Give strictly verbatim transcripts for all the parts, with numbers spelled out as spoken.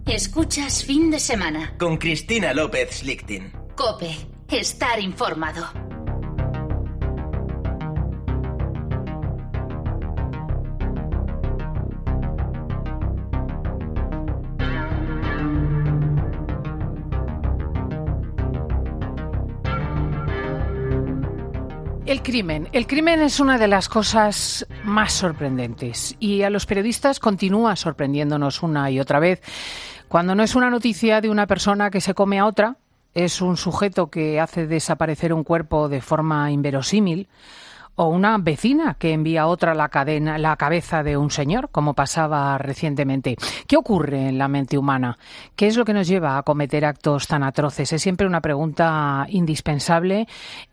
Escuchas Fin de Semana. Con Cristina López Slichting. COPE. Estar informado. El crimen. El crimen es una de las cosas más sorprendentes y a los periodistas continúa sorprendiéndonos una y otra vez. Cuando no es una noticia de una persona que se come a otra, es un sujeto que hace desaparecer un cuerpo de forma inverosímil, o una vecina que envía a otra la cadena, la cabeza de un señor, como pasaba recientemente. ¿Qué ocurre en la mente humana? ¿Qué es lo que nos lleva a cometer actos tan atroces? Es siempre una pregunta indispensable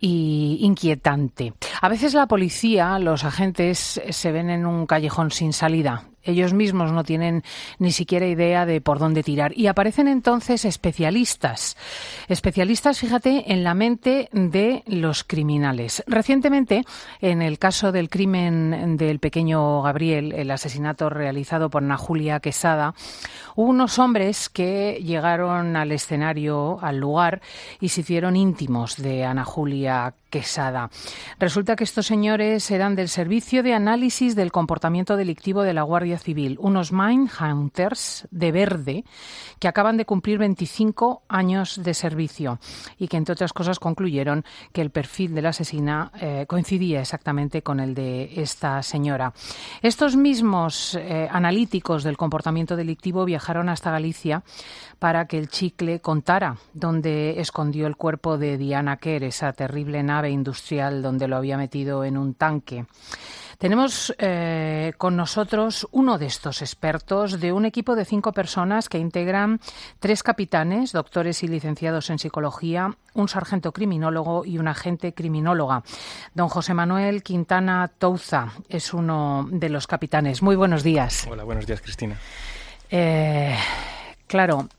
e inquietante. A veces la policía, los agentes, se ven en un callejón sin salida. Ellos mismos no tienen ni siquiera idea de por dónde tirar. Y aparecen entonces especialistas. Especialistas, fíjate, en la mente de los criminales. Recientemente, en el caso del crimen del pequeño Gabriel, el asesinato realizado por Ana Julia Quesada, hubo unos hombres que llegaron al escenario, al lugar, y se hicieron íntimos de Ana Julia Quesada. Resulta que estos señores eran del Servicio de Análisis del Comportamiento Delictivo de la Guardia Civil, unos Mindhunters de verde que acaban de cumplir veinticinco años de servicio y que, entre otras cosas, concluyeron que el perfil de la asesina eh, coincidía exactamente con el de esta señora. Estos mismos eh, analíticos del comportamiento delictivo viajaron hasta Galicia para que el Chicle contara dónde escondió el cuerpo de Diana Quer, esa terrible nave industrial donde lo había metido en un tanque. Tenemos eh, con nosotros uno de estos expertos de un equipo de cinco personas que integran tres capitanes, doctores y licenciados en psicología, un sargento criminólogo y una agente criminóloga. Don José Manuel Quintana Touza es uno de los capitanes. Muy buenos días. Hola, buenos días, Cristina. Eh, claro,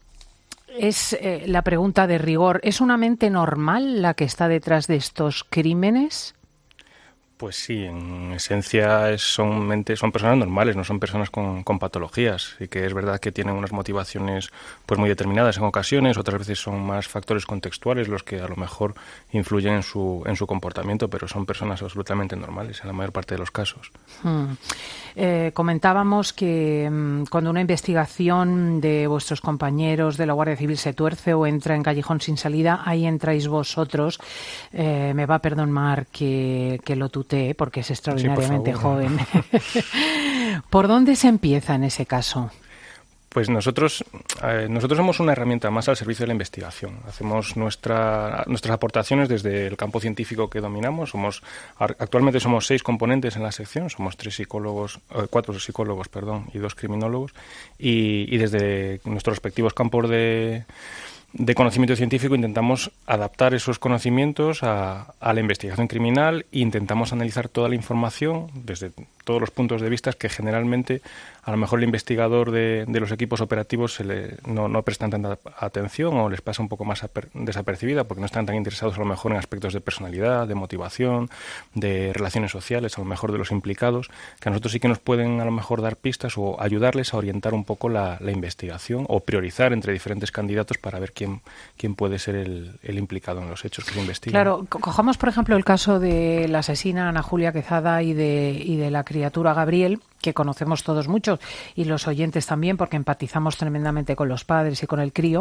es eh, la pregunta de rigor. ¿Es una mente normal la que está detrás de estos crímenes? Pues sí, en esencia es, son mentes, son personas normales, no son personas con, con patologías, y que es verdad que tienen unas motivaciones pues muy determinadas en ocasiones, otras veces son más factores contextuales los que a lo mejor influyen en su en su comportamiento, pero son personas absolutamente normales en la mayor parte de los casos. Hmm. Eh, comentábamos que mmm, cuando una investigación de vuestros compañeros de la Guardia Civil se tuerce o entra en callejón sin salida, ahí entráis vosotros. Eh, me va a perdonar que, que lo tutee, porque es extraordinariamente sí, por joven. ¿Por dónde se empieza en ese caso? Pues nosotros eh, nosotros somos una herramienta más al servicio de la investigación. Hacemos nuestra, nuestras aportaciones desde el campo científico que dominamos. Somos actualmente somos seis componentes en la sección. Somos tres psicólogos, eh, cuatro psicólogos, perdón, y dos criminólogos. Y, y desde nuestros respectivos campos de de conocimiento científico intentamos adaptar esos conocimientos a, a la investigación criminal e intentamos analizar toda la información desde todos los puntos de vista que generalmente a lo mejor el investigador de, de los equipos operativos se le, no, no prestan tanta atención o les pasa un poco más aper, desapercibida porque no están tan interesados a lo mejor en aspectos de personalidad, de motivación, de relaciones sociales, a lo mejor de los implicados, que a nosotros sí que nos pueden a lo mejor dar pistas o ayudarles a orientar un poco la, la investigación o priorizar entre diferentes candidatos para ver quién, quién puede ser el, el implicado en los hechos que se investigan. Claro, cojamos por ejemplo el caso de la asesina Ana Julia Quesada y de, y de la criatura Gabriel, que conocemos todos mucho y los oyentes también porque empatizamos tremendamente con los padres y con el crío.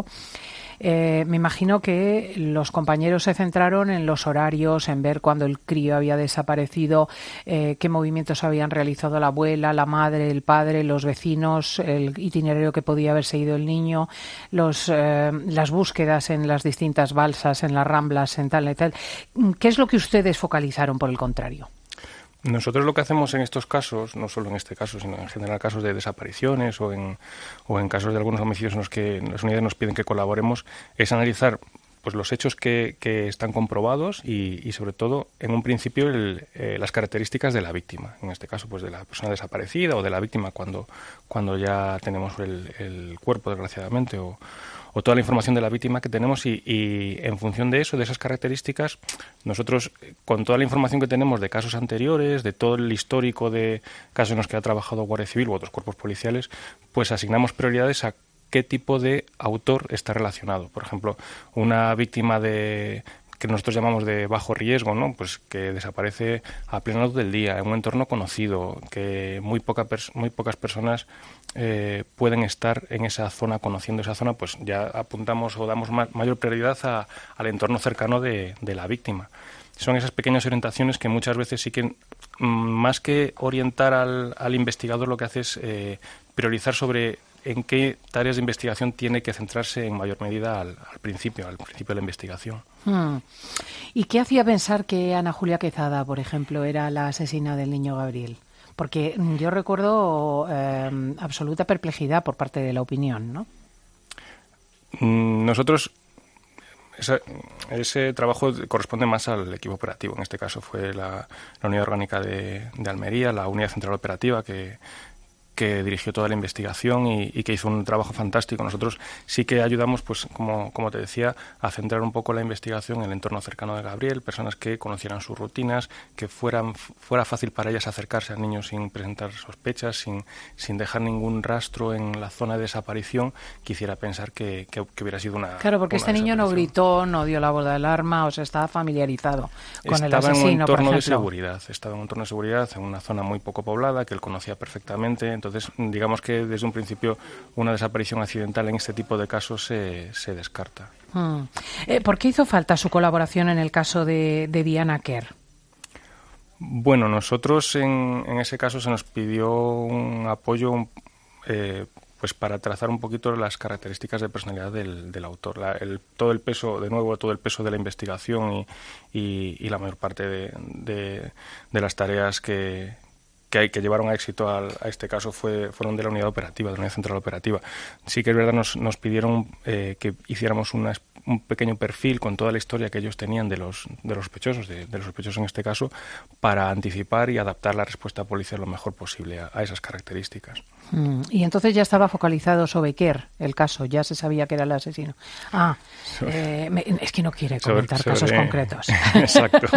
Eh, me imagino que los compañeros se centraron en los horarios, en ver cuándo el crío había desaparecido, eh, qué movimientos habían realizado la abuela, la madre, el padre, los vecinos, el itinerario que podía haber seguido el niño, los, eh, las búsquedas en las distintas balsas, en las ramblas, en tal y tal. ¿Qué es lo que ustedes focalizaron, por el contrario? Nosotros lo que hacemos en estos casos, no solo en este caso, sino en general casos de desapariciones o en, o en casos de algunos homicidios en los que las unidades nos piden que colaboremos, es analizar pues los hechos que, que están comprobados y, y sobre todo, en un principio, el, eh, las características de la víctima. En este caso, pues de la persona desaparecida o de la víctima cuando, cuando ya tenemos el, el cuerpo, desgraciadamente, o o toda la información de la víctima que tenemos y, y en función de eso, de esas características, nosotros con toda la información que tenemos de casos anteriores, de todo el histórico de casos en los que ha trabajado Guardia Civil u otros cuerpos policiales, pues asignamos prioridades a qué tipo de autor está relacionado. Por ejemplo, una víctima de que nosotros llamamos de bajo riesgo, ¿no? Pues que desaparece a plena luz del día, en un entorno conocido, que muy, poca pers- muy pocas personas eh, pueden estar en esa zona, conociendo esa zona, pues ya apuntamos o damos ma- mayor prioridad a, al entorno cercano de, de la víctima. Son esas pequeñas orientaciones que muchas veces sí que, más que orientar al, al investigador, lo que hace es eh, priorizar sobre en qué tareas de investigación tiene que centrarse en mayor medida al, al principio, al principio de la investigación. Hmm. ¿Y qué hacía pensar que Ana Julia Quezada, por ejemplo, era la asesina del niño Gabriel? Porque yo recuerdo eh, absoluta perplejidad por parte de la opinión, ¿no? Nosotros, esa, ese trabajo corresponde más al equipo operativo. En este caso fue la, la Unidad Orgánica de, de Almería, la Unidad Central Operativa, que que dirigió toda la investigación y, y que hizo un trabajo fantástico. Nosotros sí que ayudamos, pues como, como te decía, a centrar un poco la investigación en el entorno cercano de Gabriel, personas que conocieran sus rutinas, que fueran fuera fácil para ellas acercarse al niño sin presentar sospechas, sin, sin dejar ningún rastro en la zona de desaparición, quisiera pensar que, que, que hubiera sido una Claro, porque una este niño no gritó, no dio la voz de alarma, o sea, estaba familiarizado con estaba el asesino, en un entorno por de ejemplo. seguridad, estaba en un entorno de seguridad, en una zona muy poco poblada, que él conocía perfectamente. Entonces, digamos que desde un principio una desaparición accidental en este tipo de casos se, se descarta. Hmm. Eh, ¿Por qué hizo falta su colaboración en el caso de, de Diana Quer? Bueno, nosotros en, en ese caso se nos pidió un apoyo eh, pues para trazar un poquito las características de personalidad del, del autor. La, el, todo el peso, de nuevo, todo el peso de la investigación y, y, y la mayor parte de, de, de las tareas que... que, hay, que llevaron a éxito al, a este caso fue, fueron de la unidad operativa, de la unidad central operativa. Sí que es verdad, nos, nos pidieron eh, que hiciéramos una, un pequeño perfil con toda la historia que ellos tenían de los, de los sospechosos, de, de los sospechosos en este caso, para anticipar y adaptar la respuesta policial lo mejor posible a, a esas características. Mm, y entonces ya estaba focalizado sobre Quer, el caso, ya se sabía que era el asesino. Ah, eh, me, es que no quiere comentar sobre, casos sobre... concretos. Exacto.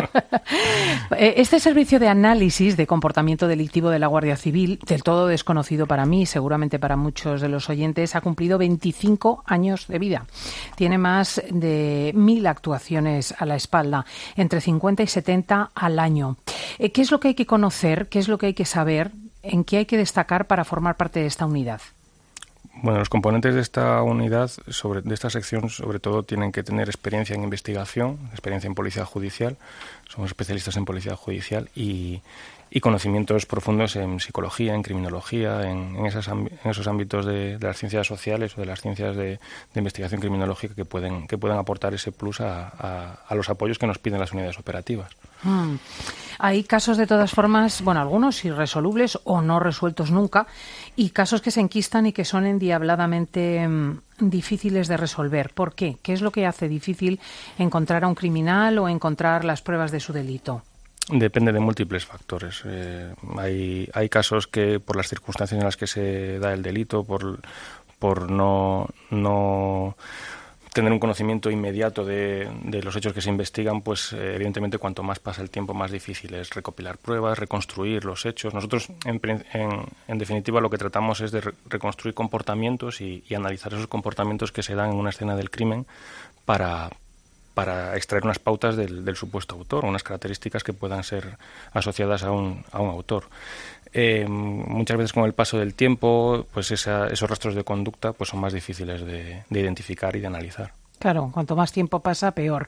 Este servicio de análisis de comportamiento delictivo de la Guardia Civil, del todo desconocido para mí, seguramente para muchos de los oyentes, ha cumplido veinticinco años de vida. Tiene más de mil actuaciones a la espalda, entre cincuenta y setenta al año. ¿Qué es lo que hay que conocer? ¿Qué es lo que hay que saber? ¿En qué hay que destacar para formar parte de esta unidad? Bueno, los componentes de esta unidad, sobre, de esta sección, sobre todo tienen que tener experiencia en investigación, experiencia en policía judicial, somos especialistas en policía judicial y, y conocimientos profundos en psicología, en criminología, en, en, esas, en esos ámbitos de, de las ciencias sociales o de las ciencias de, de investigación criminológica que pueden, que pueden aportar ese plus a, a, a los apoyos que nos piden las unidades operativas. Hmm. Hay casos de todas formas, bueno, algunos irresolubles o no resueltos nunca, y casos que se enquistan y que son endiabladamente mmm, difíciles de resolver. ¿Por qué? ¿Qué es lo que hace difícil encontrar a un criminal o encontrar las pruebas de su delito? Depende de múltiples factores. Eh, hay, hay casos que por las circunstancias en las que se da el delito, por, por no... no tener un conocimiento inmediato de, de los hechos que se investigan, pues eh, evidentemente cuanto más pasa el tiempo más difícil es recopilar pruebas, reconstruir los hechos. Nosotros en, en, en definitiva lo que tratamos es de re- reconstruir comportamientos y, y analizar esos comportamientos que se dan en una escena del crimen para, para extraer unas pautas del, del supuesto autor, unas características que puedan ser asociadas a un, a un autor. Eh, muchas veces con el paso del tiempo, pues esa, esos rastros de conducta pues son más difíciles de, de identificar y de analizar. Claro, cuanto más tiempo pasa, peor.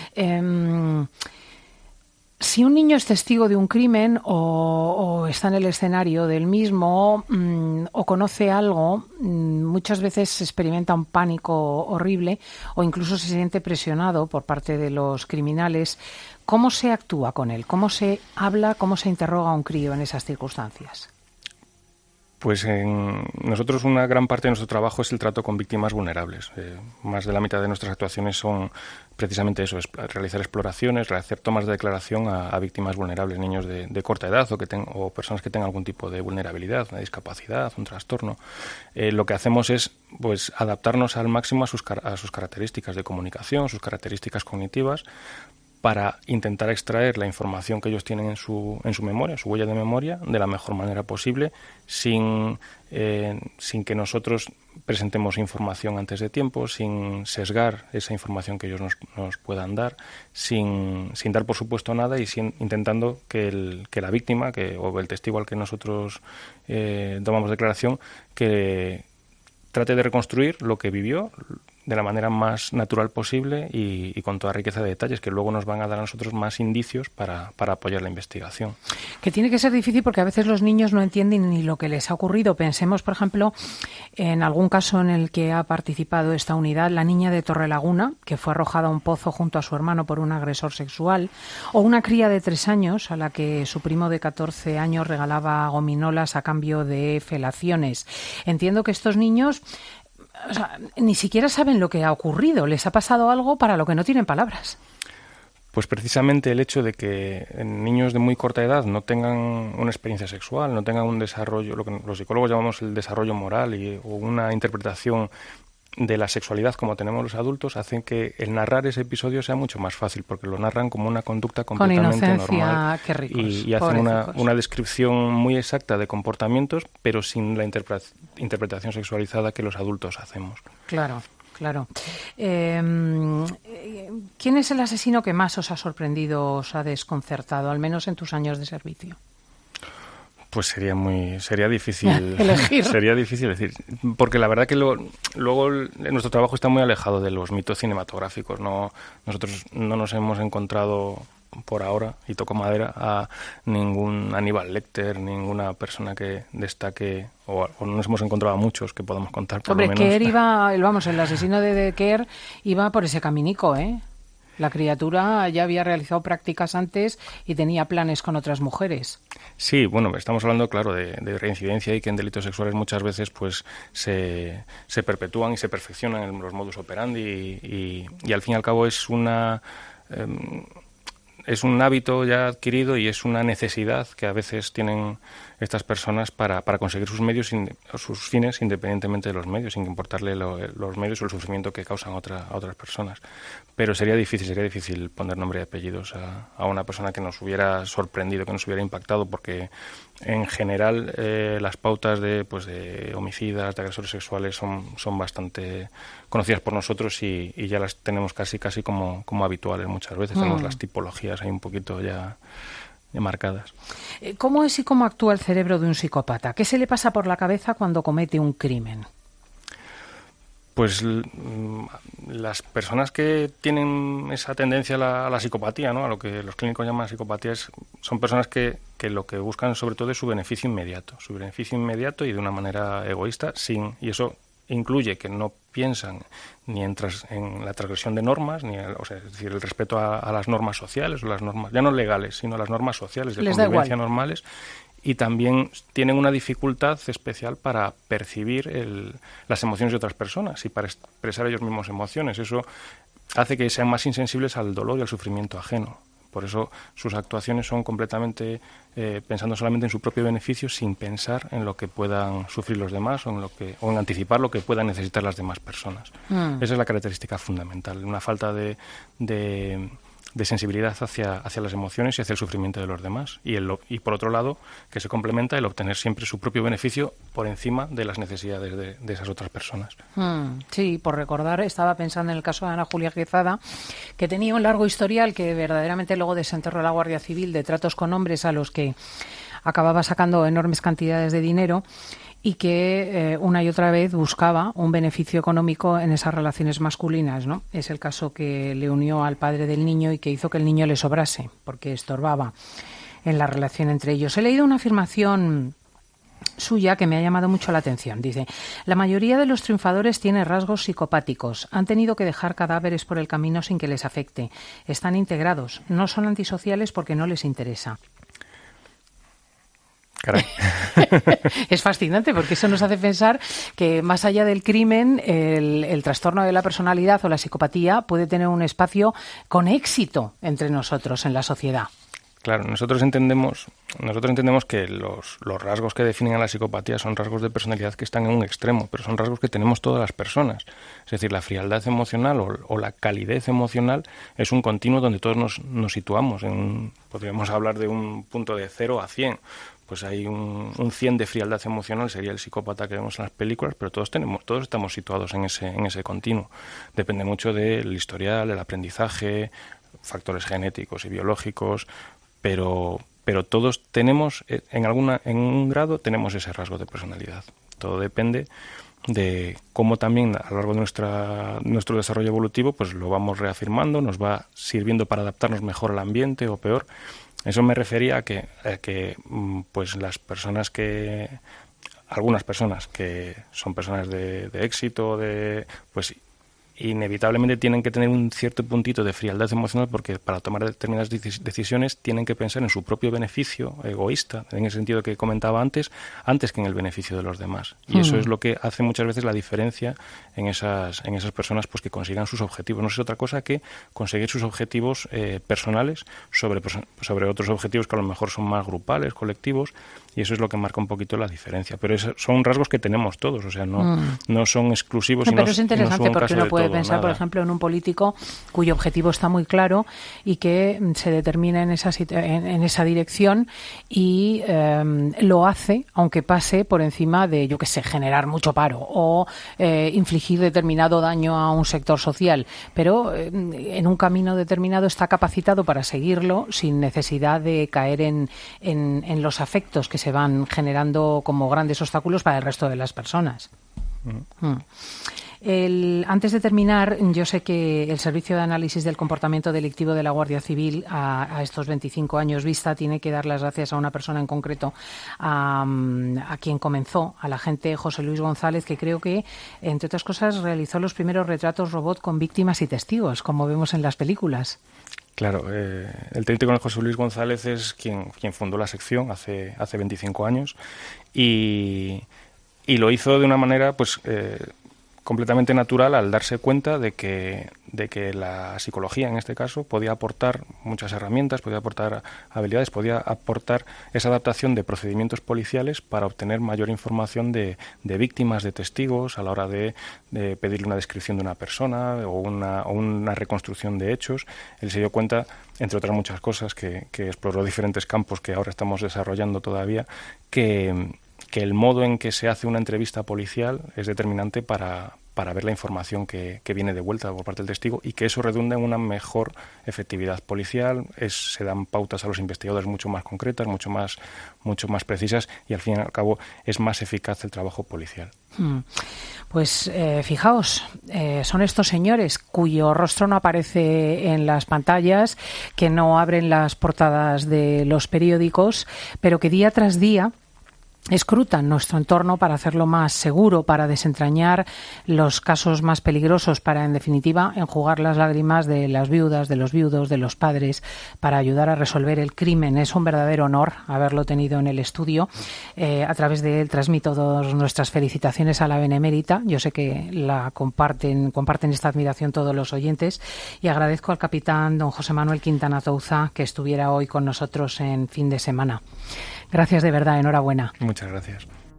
Eh, si un niño es testigo de un crimen o, o está en el escenario del mismo mmm, o conoce algo, mmm, muchas veces experimenta un pánico horrible o incluso se siente presionado por parte de los criminales. ¿Cómo se actúa con él? ¿Cómo se habla, cómo se interroga a un crío en esas circunstancias? Pues en nosotros una gran parte de nuestro trabajo es el trato con víctimas vulnerables. Eh, más de la mitad de nuestras actuaciones son precisamente eso, es realizar exploraciones, realizar tomas de declaración a, a víctimas vulnerables, niños de, de corta edad o, que ten, o personas que tengan algún tipo de vulnerabilidad, una discapacidad, un trastorno. Eh, lo que hacemos es pues adaptarnos al máximo a sus, a sus características de comunicación, sus características cognitivas, para intentar extraer la información que ellos tienen en su, en su memoria, su huella de memoria, de la mejor manera posible, sin, eh, sin que nosotros presentemos información antes de tiempo, sin sesgar esa información que ellos nos, nos puedan dar, sin, sin dar por supuesto nada y sin, intentando que, el, que la víctima que, o el testigo al que nosotros eh, tomamos declaración, que trate de reconstruir lo que vivió de la manera más natural posible y, y con toda riqueza de detalles que luego nos van a dar a nosotros más indicios para, para apoyar la investigación. Que tiene que ser difícil porque a veces los niños no entienden ni lo que les ha ocurrido. Pensemos, por ejemplo, en algún caso en el que ha participado esta unidad, la niña de Torrelaguna, que fue arrojada a un pozo junto a su hermano por un agresor sexual, o una cría de tres años a la que su primo de catorce años regalaba gominolas a cambio de felaciones. Entiendo que estos niños... O sea, ni siquiera saben lo que ha ocurrido. Les ha pasado algo para lo que no tienen palabras. Pues precisamente el hecho de que niños de muy corta edad no tengan una experiencia sexual, no tengan un desarrollo, lo que los psicólogos llamamos el desarrollo moral y, o una interpretación de la sexualidad como tenemos los adultos, hacen que el narrar ese episodio sea mucho más fácil, porque lo narran como una conducta completamente Con inocencia, normal. qué ricos, y, y hacen una, una descripción muy exacta de comportamientos, pero sin la interpre- interpretación sexualizada que los adultos hacemos. Claro, claro. Eh, ¿Quién es el asesino que más os ha sorprendido, os ha desconcertado, al menos en tus años de servicio? Pues sería muy sería difícil elegir. Sería difícil decir, porque la verdad que lo, luego el, nuestro trabajo está muy alejado de los mitos cinematográficos. No, nosotros no nos hemos encontrado por ahora, y toco madera, a ningún Aníbal Lecter, ninguna persona que destaque, o, o no nos hemos encontrado a muchos que podamos contar por Hombre, lo menos. Kerr iba, vamos, el asesino de, de Kerr iba por ese caminico, ¿eh? La criatura ya había realizado prácticas antes y tenía planes con otras mujeres. Sí, bueno, estamos hablando, claro, de, de reincidencia y que en delitos sexuales muchas veces pues se, se perpetúan y se perfeccionan en los modus operandi y, y, y al fin y al cabo es una... Eh, es un hábito ya adquirido y es una necesidad que a veces tienen estas personas para, para conseguir sus medios, sus fines, independientemente de los medios, sin importarle lo, los medios o el sufrimiento que causan a, otra, a otras personas. Pero sería difícil, sería difícil poner nombre y apellidos a, a una persona que nos hubiera sorprendido, que nos hubiera impactado, porque en general eh, las pautas de, pues, de homicidas, de agresores sexuales son, son bastante conocidas por nosotros y, y ya las tenemos casi casi como, como habituales muchas veces. Mm. Tenemos las tipologías ahí un poquito ya, ya marcadas. ¿Cómo es y cómo actúa el cerebro de un psicópata? ¿Qué se le pasa por la cabeza cuando comete un crimen? Pues las personas que tienen esa tendencia a la, a la psicopatía, ¿no? A lo que los clínicos llaman psicopatía, es, son personas que, que lo que buscan sobre todo es su beneficio inmediato, su beneficio inmediato y de una manera egoísta, sin y eso incluye que no piensan ni en, tras, en la transgresión de normas, ni el, o sea, es decir, el respeto a, a las normas sociales o las normas, ya no legales, sino las normas sociales de Les convivencia normales. Y también tienen una dificultad especial para percibir el, las emociones de otras personas y para expresar ellos mismos emociones. Eso hace que sean más insensibles al dolor y al sufrimiento ajeno. Por eso sus actuaciones son completamente eh, pensando solamente en su propio beneficio, sin pensar en lo que puedan sufrir los demás o en, lo que, o en anticipar lo que puedan necesitar las demás personas. Mm. Esa es la característica fundamental, una falta de... de de sensibilidad hacia, hacia las emociones y hacia el sufrimiento de los demás. Y, el, y por otro lado, que se complementa el obtener siempre su propio beneficio por encima de las necesidades de, de esas otras personas. Mm, sí, por recordar, estaba pensando en el caso de Ana Julia Quezada, que tenía un largo historial que verdaderamente luego desenterró la Guardia Civil de tratos con hombres a los que acababa sacando enormes cantidades de dinero y que eh, una y otra vez buscaba un beneficio económico en esas relaciones masculinas, ¿no? Es el caso que le unió al padre del niño y que hizo que el niño le sobrase, porque estorbaba en la relación entre ellos. He leído una afirmación suya que me ha llamado mucho la atención. Dice, la mayoría de los triunfadores tiene rasgos psicopáticos. Han tenido que dejar cadáveres por el camino sin que les afecte. Están integrados. No son antisociales porque no les interesa. Caray. Es fascinante porque eso nos hace pensar que más allá del crimen, el, el trastorno de la personalidad o la psicopatía puede tener un espacio con éxito entre nosotros en la sociedad. Claro, nosotros entendemos, nosotros entendemos que los, los rasgos que definen a la psicopatía son rasgos de personalidad que están en un extremo, pero son rasgos que tenemos todas las personas. Es decir, la frialdad emocional o, o la calidez emocional es un continuo donde todos nos, nos situamos. En un, podríamos hablar de un punto de cero a cien. Pues hay un, un cien de frialdad emocional, sería el psicópata que vemos en las películas, pero todos tenemos, todos estamos situados en ese, en ese continuo. Depende mucho del historial, el aprendizaje, factores genéticos y biológicos, pero pero todos tenemos, en alguna en un grado, tenemos ese rasgo de personalidad. Todo depende de cómo también a lo largo de nuestra nuestro desarrollo evolutivo pues lo vamos reafirmando, nos va sirviendo para adaptarnos mejor al ambiente o peor. Eso me refería a que, a que pues las personas que algunas personas que son personas de, de éxito, de pues inevitablemente tienen que tener un cierto puntito de frialdad emocional porque para tomar determinadas decisiones tienen que pensar en su propio beneficio egoísta, en el sentido que comentaba antes, antes que en el beneficio de los demás. Y mm. eso es lo que hace muchas veces la diferencia en esas en esas personas pues que consigan sus objetivos. No es otra cosa que conseguir sus objetivos eh, personales sobre, sobre otros objetivos que a lo mejor son más grupales, colectivos, y eso es lo que marca un poquito la diferencia. Pero es, son rasgos que tenemos todos, o sea, no, mm. no son exclusivos. No, y pero no, es interesante no porque uno puede todo, pensar, nada. por ejemplo, en un político cuyo objetivo está muy claro y que se determina en esa, en, en esa dirección y eh, lo hace, aunque pase por encima de, yo qué sé, generar mucho paro o eh, infligir determinado daño a un sector social, pero eh, en un camino determinado está capacitado para seguirlo sin necesidad de caer en, en, en los afectos que se van generando como grandes obstáculos para el resto de las personas. Mm. Mm. El, antes de terminar, yo sé que el Servicio de Análisis del Comportamiento Delictivo de la Guardia Civil, a, a estos veinticinco años vista, tiene que dar las gracias a una persona en concreto, a, a quien comenzó, al agente José Luis González, que creo que, entre otras cosas, realizó los primeros retratos robot con víctimas y testigos, como vemos en las películas. Claro, eh, el teniente coronel José Luis González es quien, quien fundó la sección hace, hace veinticinco años y, y lo hizo de una manera pues eh, completamente natural al darse cuenta de que, de que la psicología, en este caso, podía aportar muchas herramientas, podía aportar habilidades, podía aportar esa adaptación de procedimientos policiales para obtener mayor información de, de víctimas, de testigos, a la hora de, de pedirle una descripción de una persona o una, o una reconstrucción de hechos. Él se dio cuenta, entre otras muchas cosas, que, que exploró diferentes campos que ahora estamos desarrollando todavía, que... que el modo en que se hace una entrevista policial es determinante para, para ver la información que, que viene de vuelta por parte del testigo y que eso redunda en una mejor efectividad policial. Es, se dan pautas a los investigadores mucho más concretas, mucho más, mucho más precisas y al fin y al cabo es más eficaz el trabajo policial. Pues eh, fijaos, eh, son estos señores cuyo rostro no aparece en las pantallas, que no abren las portadas de los periódicos, pero que día tras día escrutan nuestro entorno para hacerlo más seguro, para desentrañar los casos más peligrosos, para, en definitiva, enjugar las lágrimas de las viudas, de los viudos, de los padres, para ayudar a resolver el crimen. Es un verdadero honor haberlo tenido en el estudio. Eh, a través de él transmito todas nuestras felicitaciones a la Benemérita. Yo sé que la comparten, comparten esta admiración todos los oyentes y agradezco al capitán don José Manuel Quintana Touza que estuviera hoy con nosotros en fin de semana. Gracias de verdad, enhorabuena. Muchas gracias.